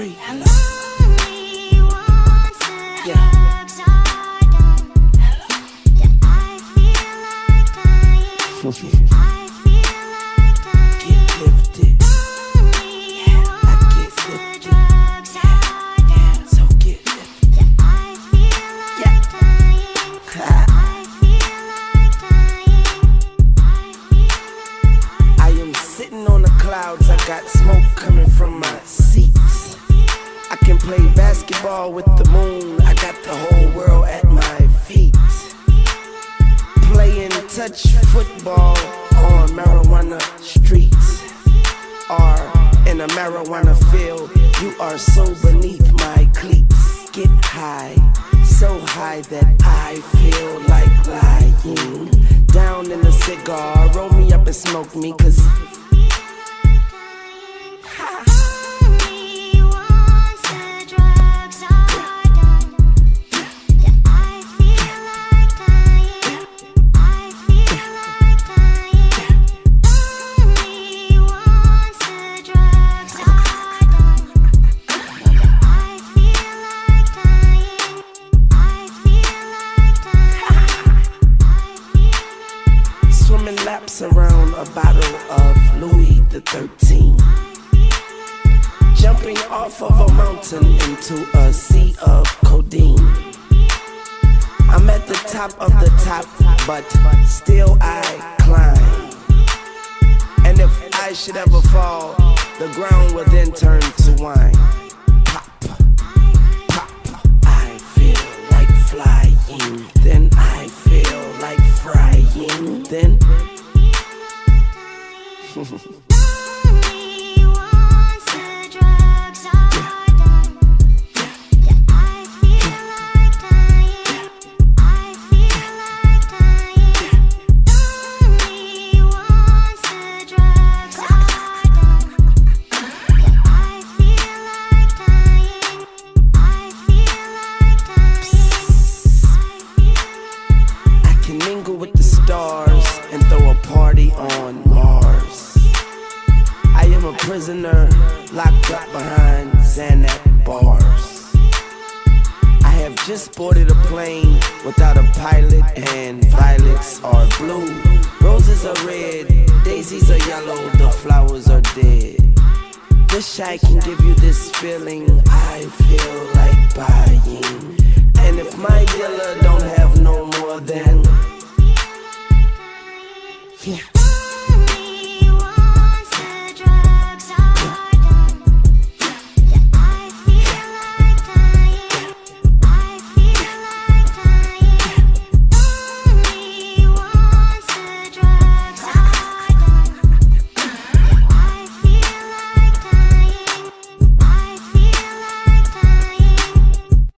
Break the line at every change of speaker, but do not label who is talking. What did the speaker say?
free. Clouds, I got smoke coming from my seats. I can play basketball with the moon, I got the whole world at my feet. Playing touch football on marijuana streets, or in a marijuana field. You are so beneath my cleats. Get high, so high that I feel like lying down in a cigar. Roll me up and smoke me, cause swimming laps around a bottle of Louis XIII, jumping off of a mountain into a sea of codeine. I'm at the top of the top, but still I climb. And if I should ever fall, the ground will then turn to wine. Pop, pop, I feel like flying, then I feel like frying, then mingle with the stars and throw a party on Mars. I am a prisoner locked up behind Xanax bars. I have just boarded a plane without a pilot, and violets are blue, roses are red, daisies are yellow, the flowers are dead. Wish I can give you this feeling I feel like buying. And if my dealer don't have no more, then yeah.